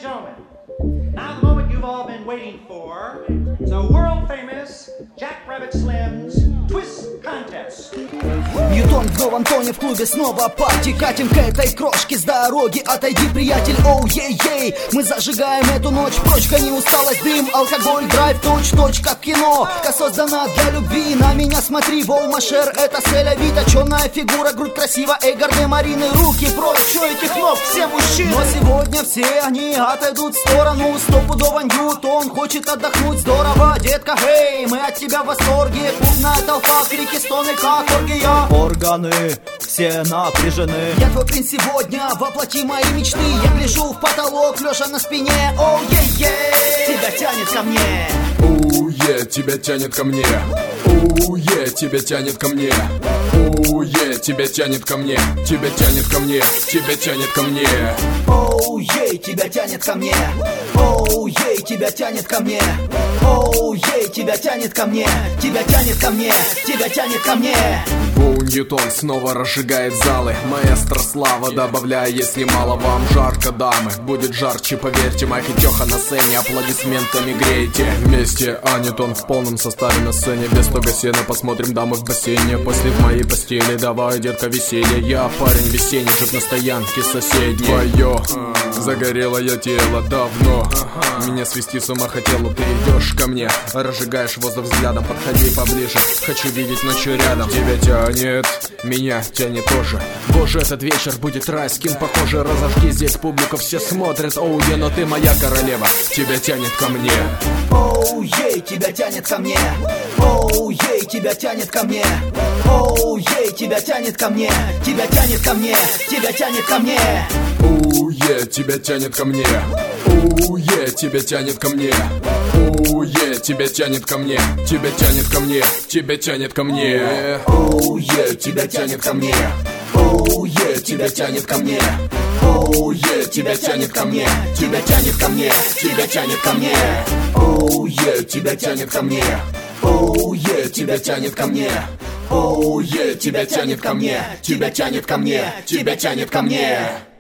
gentlemen, now the moment you've all been waiting for, the world famous Jack Rabbit Slim's Twist Contest. Ньютон в новом тоне в клубе снова парти. Катим к этой крошке с дороги. Отойди, приятель, оу-ей-ей. Мы зажигаем эту ночь прочь, гони усталость, дым, алкоголь, драйв, точь-точь, как кино. Создана для любви, на меня смотри. Волмашер, это Селя Ви, точеная фигура, грудь красива. Эй, гардемарины, руки прочь, что этих ног, все мужчины. Но сегодня все они отойдут в сторону. Стопудово Ньютон хочет отдохнуть. Здорово, детка, эй, мы от тебя в восторге. Клубная толпа, крики, стоны, как оргия. Органы все напряжены. Я твой принц сегодня, воплоти мои мечты. Я гляжу в потолок, лежа на спине. Оу-ей-ей, тебя тянет ко мне. Оу-е, тебя тянет ко мне. Оу-е, тебя тянет ко мне. Оу-е, тебя тянет ко мне. Тебя тянет ко мне. Тебя тянет ко мне. Оу-ей, тебя тянет ко мне. Оу-ей, тебя тянет ко мне. Оу-ей, тебя тянет ко мне. Тебя тянет ко мне. Тебя тянет ко мне. Ньютон снова разжигает залы. Маэстро Слава, добавляя, если мало вам жарко, дамы. Будет жарче, поверьте, Майк и Тёха на сцене. Аплодисментами грейте. Вместе Ньютон в полном составе на сцене. Без тога сена, посмотрим дамы в бассейне. После в моей постели, давай, детка, веселье. Я парень весенний, жив на стоянке соседней. Твое загорелое тело давно меня свести с ума хотела. Ты идешь ко мне, разжигаешь воздух взглядом. Подходи поближе, хочу видеть ночью рядом. Тебя тянет, меня тянет тоже. Боже, этот вечер будет райским, похоже. Разожги здесь публику, все смотрят. Оу-е, но ты моя королева. Тебя тянет ко мне. Оу-ей, тебя тянет ко мне. Оу-ей, тебя тянет ко мне. Оу-ей, тебя тянет ко мне. Тебя тянет ко мне. Тебя тянет ко мне. Оу-е, тебя тянет ко мне. Оу-е, тебя тянет ко мне. Оу-е, тебя тянет ко мне. Тебя тянет ко мне. Тебя тянет ко мне. Оу-е, тебя тянет ко мне. Оу-е, тебя тянет ко мне. Оу-е, тебя тянет ко мне. Тебя тянет ко мне. Тебя тянет ко мне. Оу-е, тебя тянет ко мне. Оу-е, тебя тянет ко мне. Оу-е, тебя тянет ко мне. Тебя тянет ко мне. Тебя тянет ко мне.